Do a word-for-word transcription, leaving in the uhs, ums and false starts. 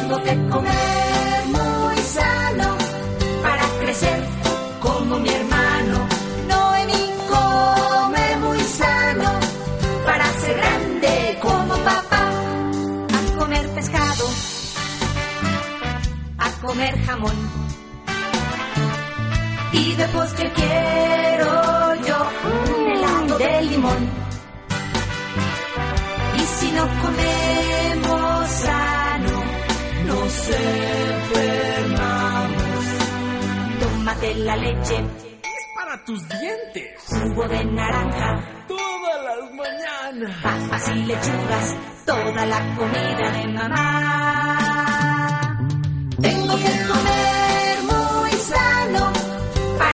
Tengo que comer muy sano para crecer como mi hermano. Noemí come muy sano para ser grande como papá. A comer pescado, a comer jamón, y de postre quiero yo un helado de limón. Y si no comemos sano, nos enfermamos. Tómate la leche, es para tus dientes. Jugo de naranja, todas las mañanas. Papas y lechugas, toda la comida de mamá. Tengo que comer